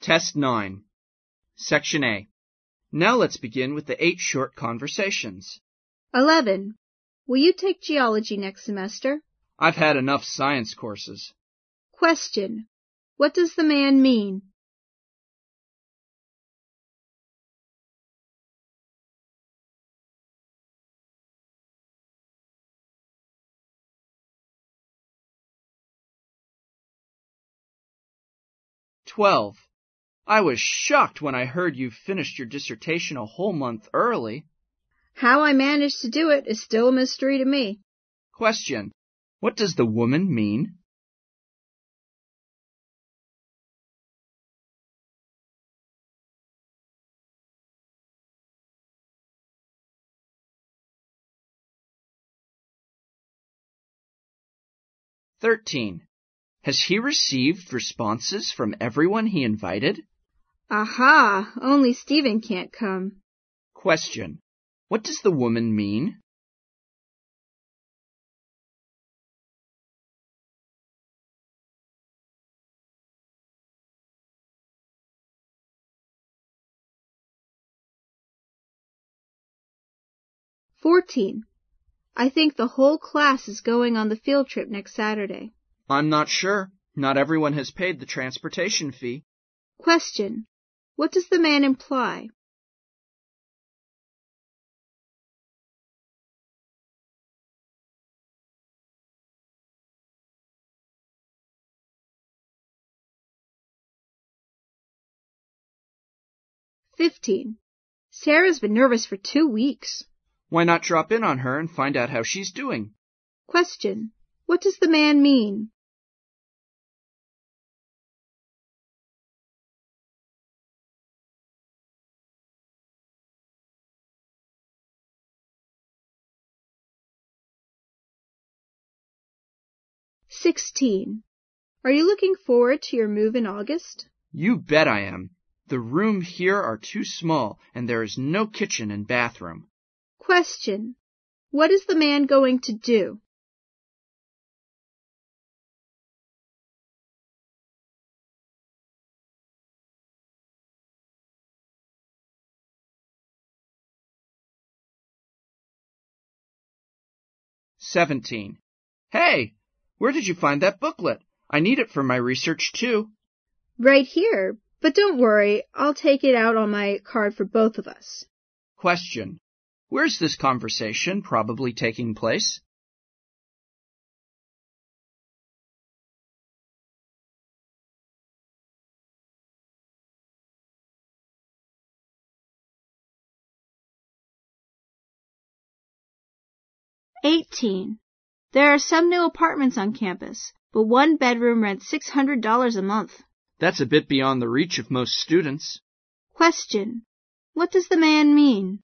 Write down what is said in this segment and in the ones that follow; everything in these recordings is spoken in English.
Test 9. Section A. Now let's begin with the 8 short conversations. 11. Will you take geology next semester? I've had enough science courses. Question. What does the man mean? "12. I was shocked when I heard you finished your dissertation a whole month early. How I managed to do it is still a mystery to me. Question. What does the woman mean? "13. Has he received responses from everyone he invited? Aha! Only Stephen can't come. Question. What does the woman mean? "14. I think the whole class is going on the field trip next Saturday. I'm not sure. Not everyone has paid the transportation fee. Question. What does the man imply? "15. Sarah's been nervous for 2 weeks. Why not drop in on her and find out how she's doing? Question. What does the man mean? "16. Are you looking forward to your move in August? You bet I am. The rooms here are too small, and there is no kitchen and bathroom. Question. What is the man going to do? "17. Hey, where did you find that booklet? I need it for my research too. Right here, but don't worry, I'll take it out on my card for both of us. Question. Where's this conversation probably taking place? "18. There are some new apartments on campus, but one bedroom rents $600 a month. That's a bit beyond the reach of most students. Question. What does the man mean?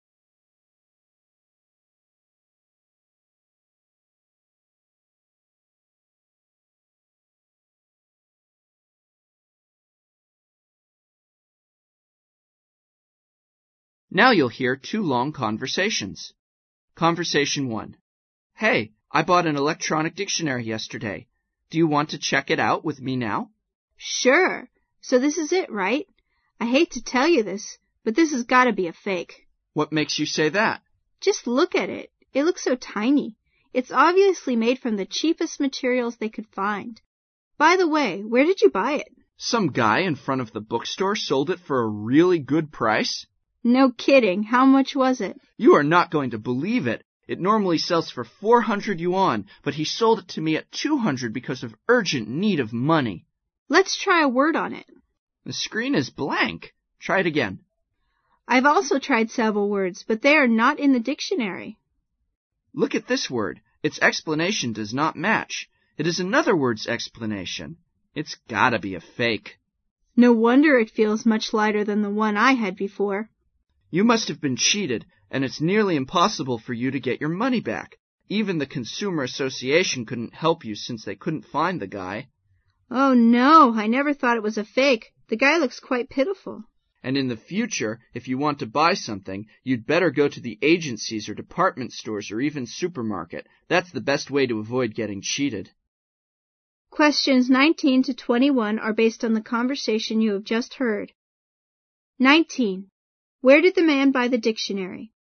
Now you'll hear 2 long conversations. Conversation 1. Hey, I bought an electronic dictionary yesterday. Do you want to check it out with me now? Sure. So this is it, right? I hate to tell you this, but this has got to be a fake. What makes you say that? Just look at it. It looks so tiny. It's obviously made from the cheapest materials they could find. By the way, where did you buy it? Some guy in front of the bookstore sold it for a really good price? No kidding. How much was it? You are not going to believe it. It normally sells for 400 yuan, but he sold it to me at 200 because of urgent need of money. Let's try a word on it. The screen is blank. Try it again. I've also tried several words, but they are not in the dictionary. Look at this word. Its explanation does not match. It is another word's explanation. It's gotta be a fake. No wonder it feels much lighter than the one I had before. You must have been cheated, and it's nearly impossible for you to get your money back. Even the Consumer Association couldn't help you since they couldn't find the guy. Oh no, I never thought it was a fake. The guy looks quite pitiful. And in the future, if you want to buy something, you'd better go to the agencies or department stores or even supermarket. That's the best way to avoid getting cheated. Questions 19 to 21 are based on the conversation you have just heard. 19. Where did the man buy the dictionary?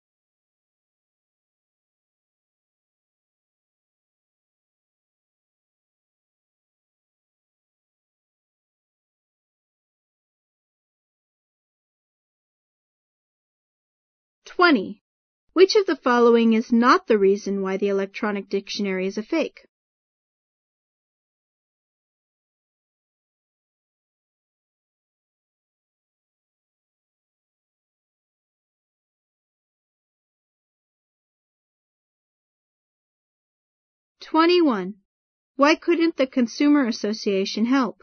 20. Which of the following is not the reason why the electronic dictionary is a fake? 21. Why couldn't the Consumer Association help?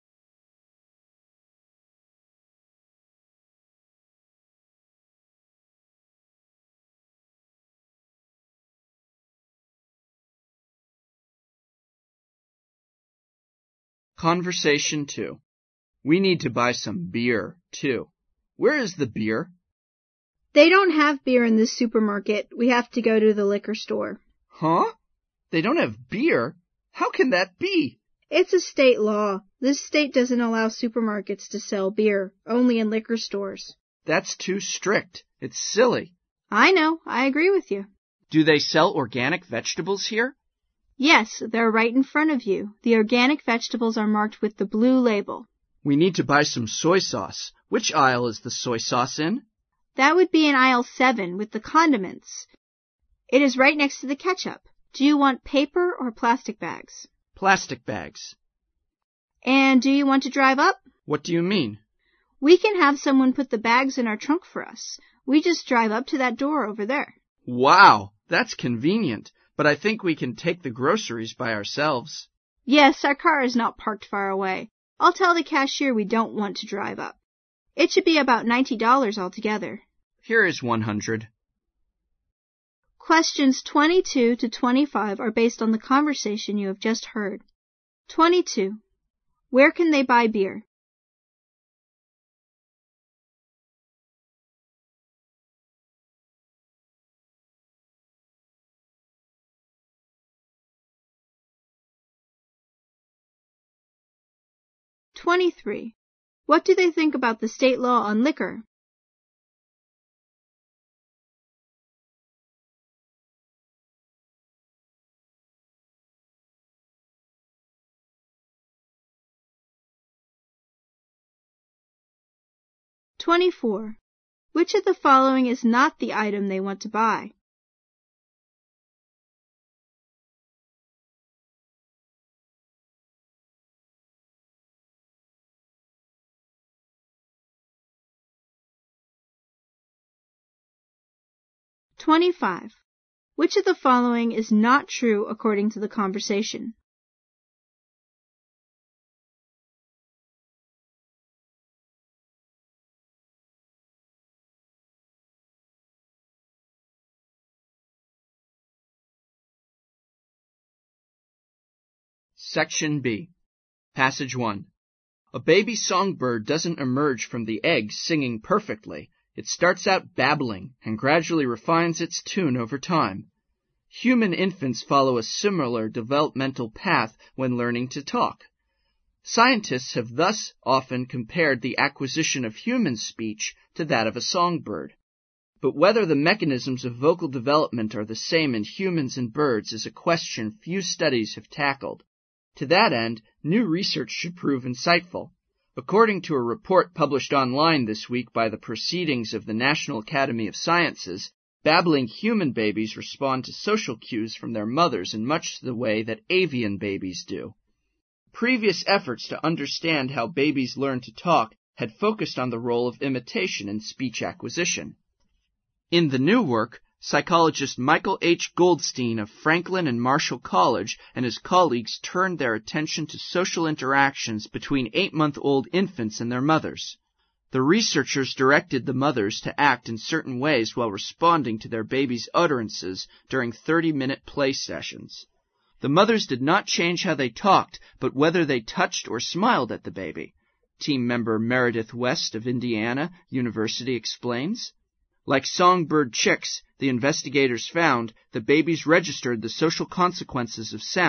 'Conversation 2. We need to buy some beer, too. Where is the beer? They don't have beer in this supermarket. We have to go to the liquor store. Huh? They don't have beer? How can that be? It's a state law. This state doesn't allow supermarkets to sell beer, only in liquor stores. That's too strict. It's silly. I know. I agree with you. Do they sell organic vegetables here? Yes, they're right in front of you. The organic vegetables are marked with the blue label. We need to buy some soy sauce. Which aisle is the soy sauce in? That would be in aisle 7 with the condiments. It is right next to the ketchup. Do you want paper or plastic bags? Plastic bags. And do you want to drive up? What do you mean? We can have someone put the bags in our trunk for us. We just drive up to that door over there. Wow, that's convenient. But I think we can take the groceries by ourselves. Yes, our car is not parked far away. I'll tell the cashier we don't want to drive up. It should be about $90 altogether. Here is $100. Questions 22 to 25 are based on the conversation you have just heard. 22. Where can they buy beer? 23. What do they think about the state law on liquor? 24. Which of the following is not the item they want to buy? 25. Which of the following is not true according to the conversation? 'Section B. Passage 1. A baby songbird doesn't emerge from the egg singing perfectly. It starts out babbling and gradually refines its tune over time. Human infants follow a similar developmental path when learning to talk. Scientists have thus often compared the acquisition of human speech to that of a songbird. But whether the mechanisms of vocal development are the same in humans and birds is a question few studies have tackled. To that end, new research should prove insightful. According to a report published online this week by the Proceedings of the National Academy of Sciences, babbling human babies respond to social cues from their mothers in much the way that avian babies do. Previous efforts to understand how babies learn to talk had focused on the role of imitation in speech acquisition. In the new work, psychologist Michael H. Goldstein of Franklin and Marshall College and his colleagues turned their attention to social interactions between 8-month-old infants and their mothers. The researchers directed the mothers to act in certain ways while responding to their baby's utterances during 30-minute play sessions. The mothers did not change how they talked, but whether they touched or smiled at the baby. Team member Meredith West of Indiana University explains. Like songbird chicks, the investigators found that babies registered the social consequences of sound,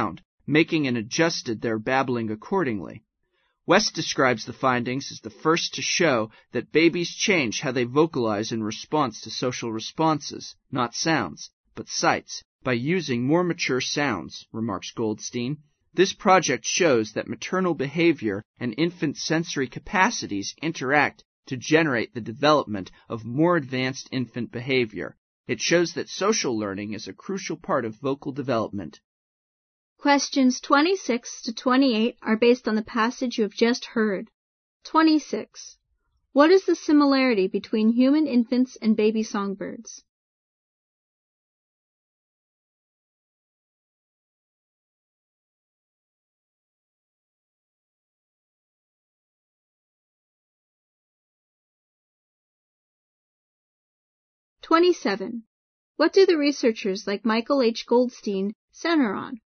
making and adjusted their babbling accordingly. West describes the findings as the first to show that babies change how they vocalize in response to social responses, not sounds, but sights, by using more mature sounds, remarks Goldstein. This project shows that maternal behavior and infant sensory capacities interact to generate the development of more advanced infant behavior. It shows that social learning is a crucial part of vocal development. Questions 26 to 28 are based on the passage you have just heard. 26. What is the similarity between human infants and baby songbirds? (27) What do the researchers like Michael H. Goldstein center on?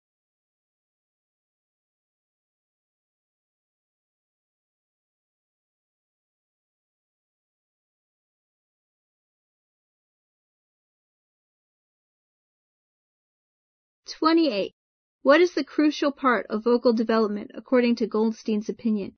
(28) What is the crucial part of vocal development according to Goldstein's opinion?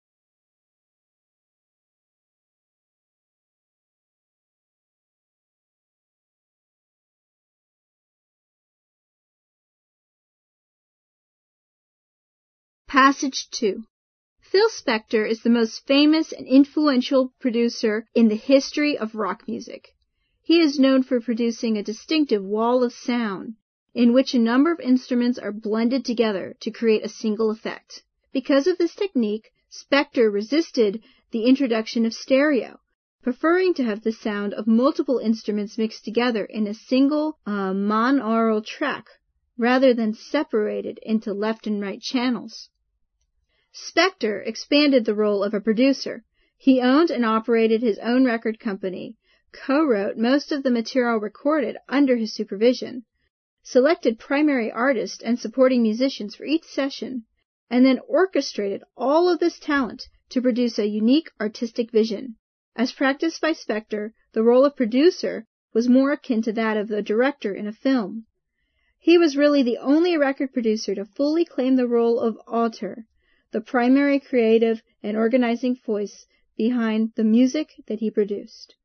Passage 2. Phil Spector is the most famous and influential producer in the history of rock music. He is known for producing a distinctive wall of sound, in which a number of instruments are blended together to create a single effect. Because of this technique, Spector resisted the introduction of stereo, preferring to have the sound of multiple instruments mixed together in a single monaural track, rather than separated into left and right channels. Spector expanded the role of a producer. He owned and operated his own record company, co-wrote most of the material recorded under his supervision, selected primary artists and supporting musicians for each session, and then orchestrated all of this talent to produce a unique artistic vision. As practiced by Spector, the role of producer was more akin to that of the director in a film. He was really the only record producer to fully claim the role of auteur, the primary creative and organizing voice behind the music that he produced.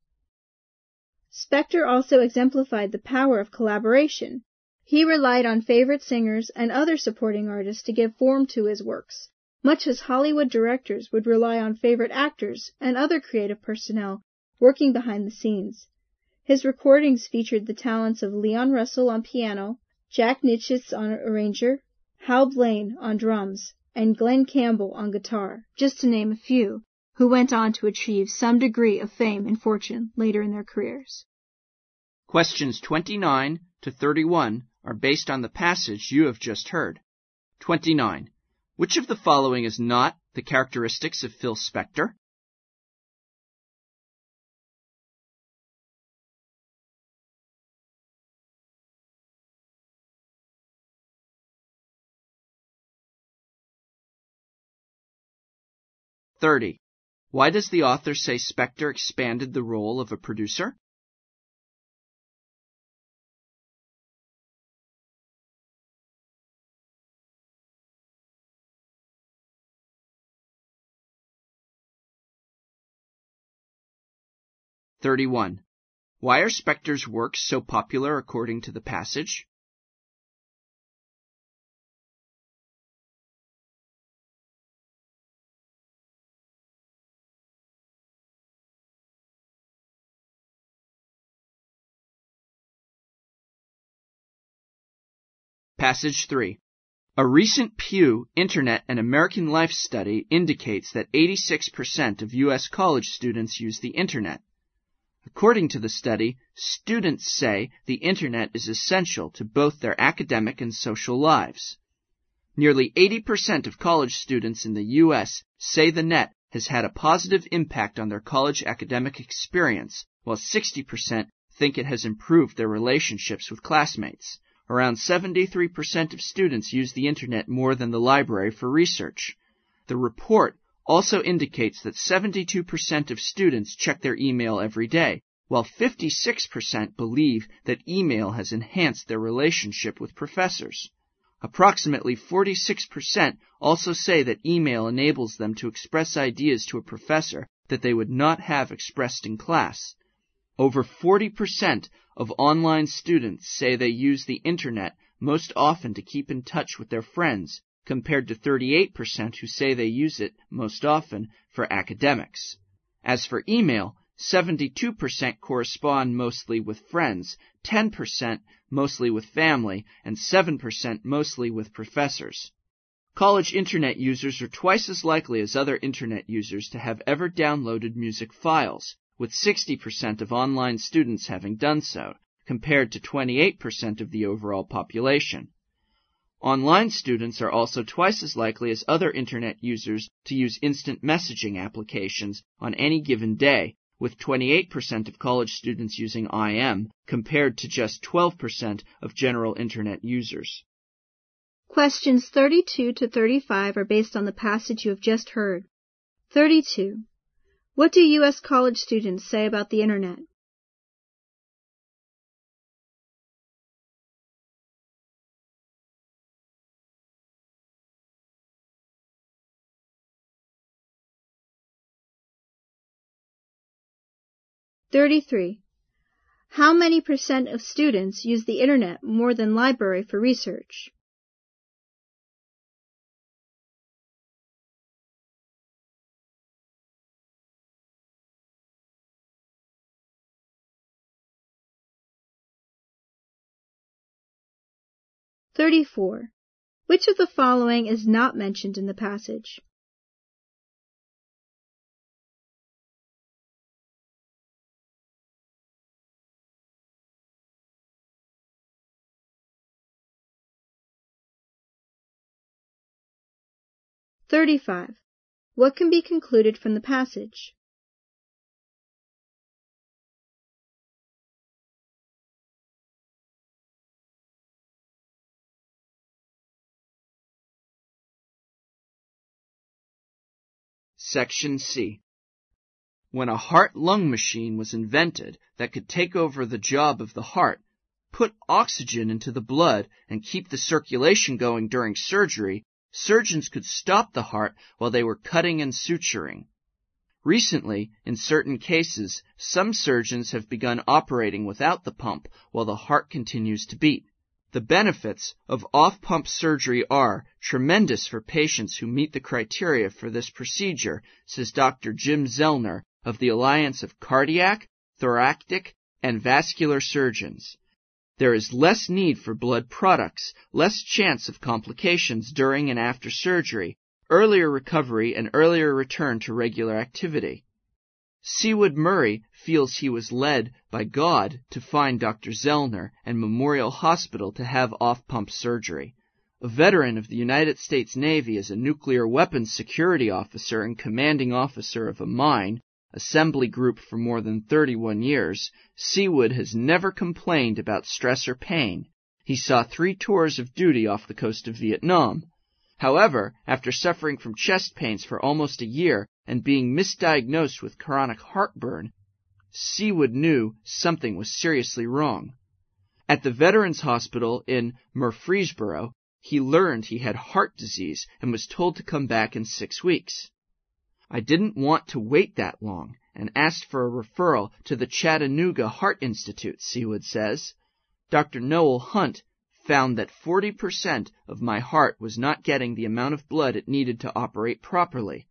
Spector also exemplified the power of collaboration. He relied on favorite singers and other supporting artists to give form to his works, much as Hollywood directors would rely on favorite actors and other creative personnel working behind the scenes. His recordings featured the talents of Leon Russell on piano, Jack Nitzsche on arranger, Hal Blaine on drums, and Glenn Campbell on guitar, just to name a few, who went on to achieve some degree of fame and fortune later in their careers. Questions 29 to 31 are based on the passage you have just heard. 29. Which of the following is not the characteristics of Phil Spector? (30) Why does the author say Spector expanded the role of a producer? (31) Why are Spector's works so popular according to the passage? Passage 3. A recent Pew Internet and American Life study indicates that 86% of U.S. college students use the Internet. According to the study, students say the Internet is essential to both their academic and social lives. Nearly 80% of college students in the U.S. say the net has had a positive impact on their college academic experience, while 60% think it has improved their relationships with classmates. Around 73% of students use the Internet more than the library for research. The report also indicates that 72% of students check their email every day, while 56% believe that email has enhanced their relationship with professors. Approximately 46% also say that email enables them to express ideas to a professor that they would not have expressed in class. Over 40% of online students say they use the internet most often to keep in touch with their friends, compared to 38% who say they use it most often for academics. As for email, 72% correspond mostly with friends, 10% mostly with family, and 7% mostly with professors. College internet users are twice as likely as other internet users to have ever downloaded music files, with 60% of online students having done so, compared to 28% of the overall population. Online students are also twice as likely as other internet users to use instant messaging applications on any given day, with 28% of college students using IM, compared to just 12% of general internet users. Questions 32 to 35 are based on the passage you have just heard. 32. What do U.S. college students say about the Internet? (33) How many percent of students use the Internet more than library for research? (34) Which of the following is not mentioned in the passage? (35) What can be concluded from the passage? Section C. When a heart-lung machine was invented that could take over the job of the heart, put oxygen into the blood, and keep the circulation going during surgery, surgeons could stop the heart while they were cutting and suturing. Recently, in certain cases, some surgeons have begun operating without the pump while the heart continues to beat. The benefits of off-pump surgery are tremendous for patients who meet the criteria for this procedure, says Dr. Jim Zellner of the Alliance of Cardiac, Thoracic, and Vascular Surgeons. There is less need for blood products, less chance of complications during and after surgery, earlier recovery, and earlier return to regular activity. Seawood Murray feels he was led by God to find Dr. Zellner and Memorial Hospital to have off-pump surgery. A veteran of the United States Navy as a nuclear weapons security officer and commanding officer of a mine, assembly group for more than 31 years, Seawood has never complained about stress or pain. He saw 3 tours of duty off the coast of Vietnam. However, after suffering from chest pains for almost a year and being misdiagnosed with chronic heartburn, Seawood knew something was seriously wrong. At the Veterans Hospital in Murfreesboro, he learned he had heart disease and was told to come back in 6 weeks. I didn't want to wait that long and asked for a referral to the Chattanooga Heart Institute, Seawood says. Dr. Noel Hunt found that 40% of my heart was not getting the amount of blood it needed to operate properly.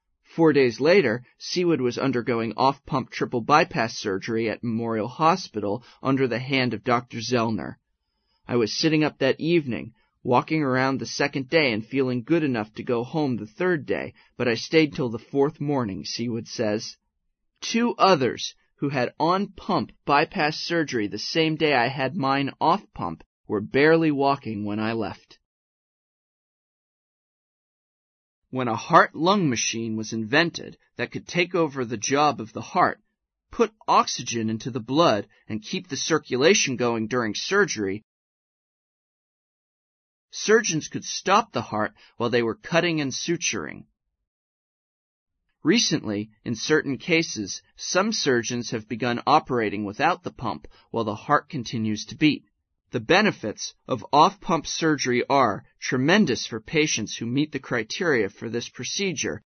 4 days later, Seawood was undergoing off-pump triple bypass surgery at Memorial Hospital under the hand of Dr. Zellner. I was sitting up that evening, walking around the second day and feeling good enough to go home the third day, but I stayed till the 4th morning, Seawood says. 2 others who had on-pump bypass surgery the same day I had mine off-pump were barely walking when I left. When a heart-lung machine was invented that could take over the job of the heart, put oxygen into the blood, and keep the circulation going during surgery, surgeons could stop the heart while they were cutting and suturing. Recently, in certain cases, some surgeons have begun operating without the pump while the heart continues to beat. The benefits of off-pump surgery are tremendous for patients who meet the criteria for this procedure,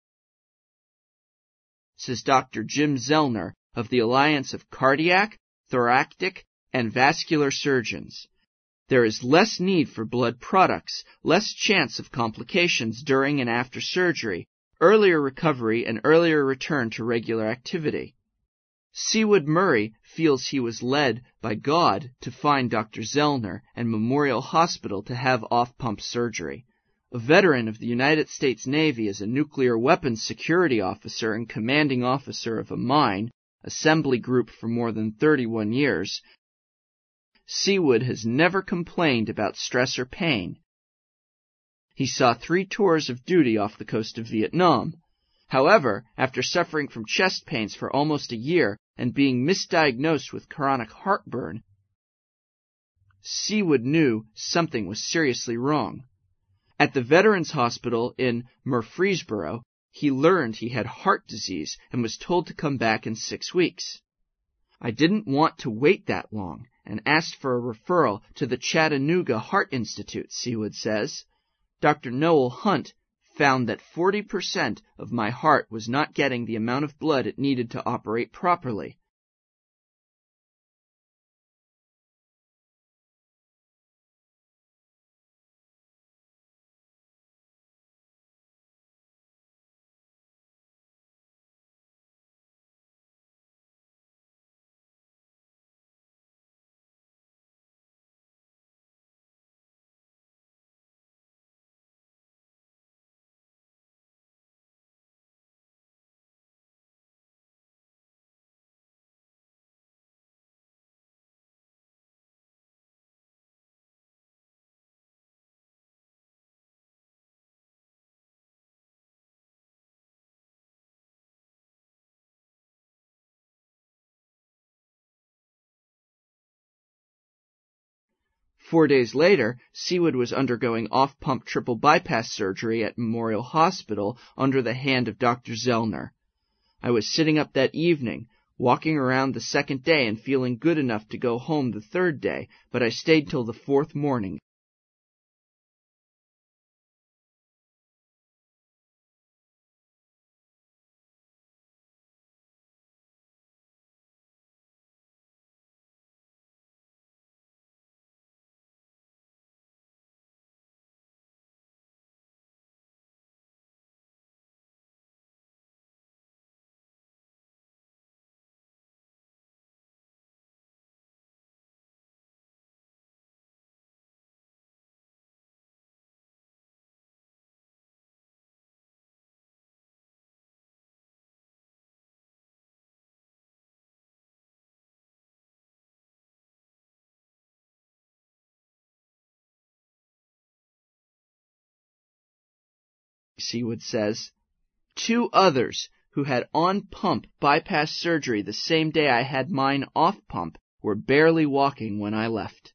says Dr. Jim Zellner of the Alliance of Cardiac, Thoracic, and Vascular Surgeons. There is less need for blood products, less chance of complications during and after surgery, earlier recovery, and earlier return to regular activity. Seawood Murray feels he was led by God to find Dr. Zellner and Memorial Hospital to have off-pump surgery. A veteran of the United States Navy as a nuclear weapons security officer and commanding officer of a mine assembly group for more than 31 years, Seawood has never complained about stress or pain. He saw 3 tours of duty off the coast of Vietnam. However, after suffering from chest pains for almost a year and being misdiagnosed with chronic heartburn, Seawood knew something was seriously wrong. At the Veterans Hospital in Murfreesboro, he learned he had heart disease and was told to come back in 6 weeks. I didn't want to wait that long and asked for a referral to the Chattanooga Heart Institute, Seawood says. Dr. Noel Hunt found that 40% of my heart was not getting the amount of blood it needed to operate properly. Four days later, Seawood was undergoing off-pump triple bypass surgery at Memorial Hospital under the hand of Dr. Zellner. I was sitting up that evening, walking around the second day and feeling good enough to go home the third day, but I stayed till the 4th morning. Seawood says, 2 others who had on-pump bypass surgery the same day I had mine off-pump were barely walking when I left.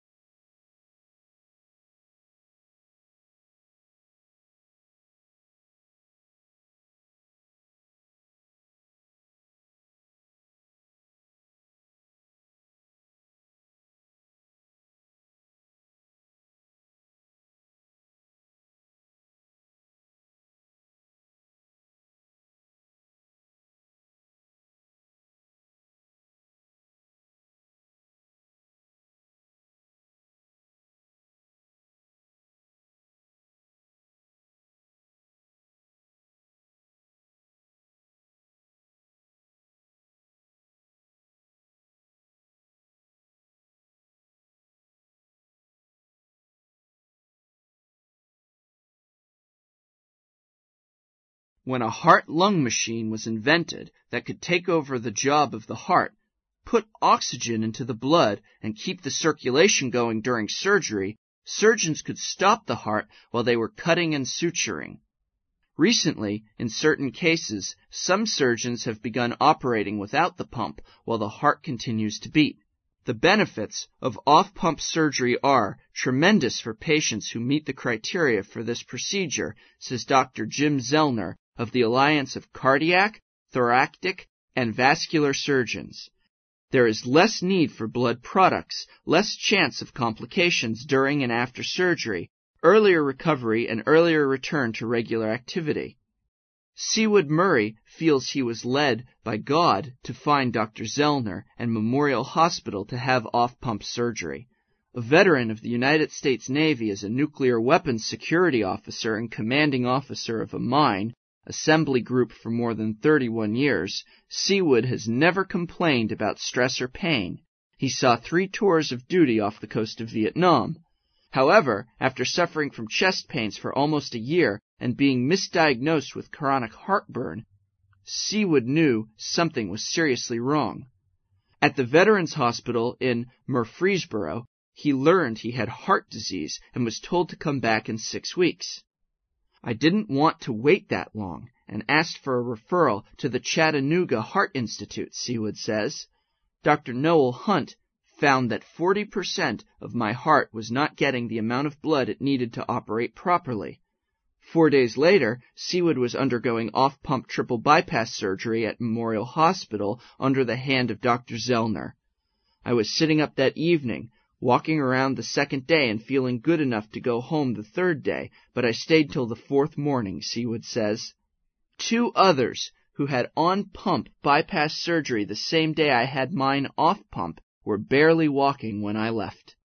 When a heart-lung machine was invented that could take over the job of the heart, put oxygen into the blood, and keep the circulation going during surgery, surgeons could stop the heart while they were cutting and suturing. Recently, in certain cases, some surgeons have begun operating without the pump while the heart continues to beat. The benefits of off-pump surgery are tremendous for patients who meet the criteria for this procedure, says Dr. Jim Zellner of the Alliance of Cardiac, Thoracic, and Vascular Surgeons. There is less need for blood products, less chance of complications during and after surgery, earlier recovery, and earlier return to regular activity. Seawood Murray feels he was led by God to find Dr. Zellner and Memorial Hospital to have off-pump surgery. A veteran of the United States Navy as a nuclear weapons security officer and commanding officer of a mine assembly group for more than 31 years, Seawood has never complained about stress or pain. He saw 3 tours of duty off the coast of Vietnam. However, after suffering from chest pains for almost a year and being misdiagnosed with chronic heartburn, Seawood knew something was seriously wrong. At the Veterans Hospital in Murfreesboro, he learned he had heart disease and was told to come back in 6 weeks. I didn't want to wait that long and asked for a referral to the Chattanooga Heart Institute, Seawood says. Dr. Noel Hunt found that 40% of my heart was not getting the amount of blood it needed to operate properly. 4 days later, Seawood was undergoing off-pump triple bypass surgery at Memorial Hospital under the hand of Dr. Zellner. I was sitting up that evening, walking around the second day and feeling good enough to go home the third day, but I stayed till the 4th morning, Seawood says. 2 others who had on-pump bypass surgery the same day I had mine off-pump were barely walking when I left.